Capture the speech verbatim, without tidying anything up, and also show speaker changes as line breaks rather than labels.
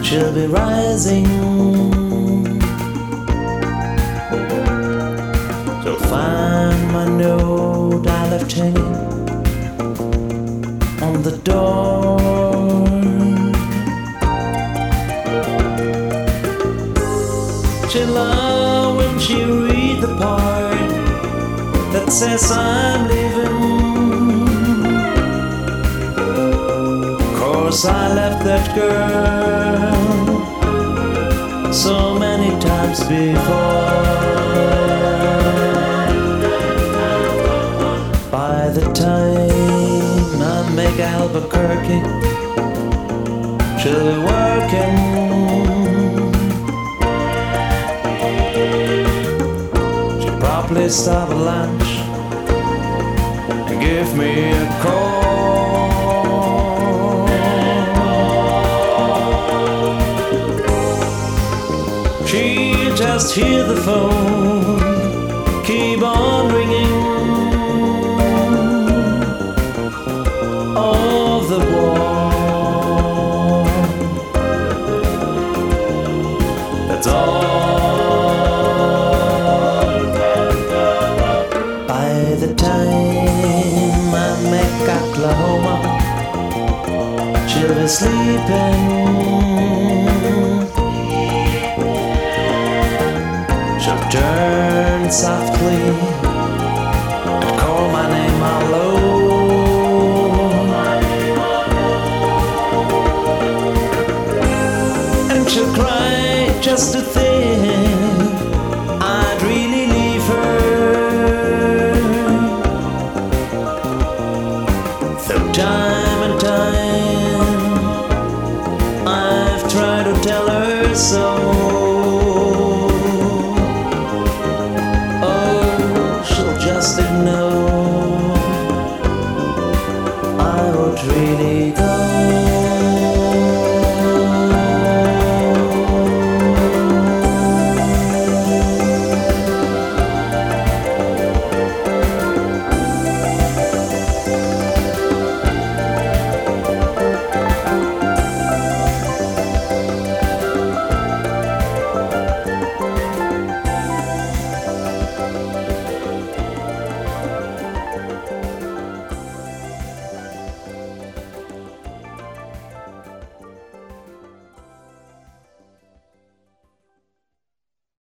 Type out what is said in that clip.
she'll be rising. She'll find my note I left hanging on the door. She'll love when she read the part that says I'm leaving. Cause I left that girl so many times before. By the time I make Albuquerque, she'll be working. She'll probably stop at lunch and give me a call. She just hear the phone keep on ringing off the wall. That's all. By the time I make Oklahoma, she'll be sleeping. She'll turn softly and call my name out low. And she'll cry just to think I'd really leave her. Through time and time I've tried to tell her so.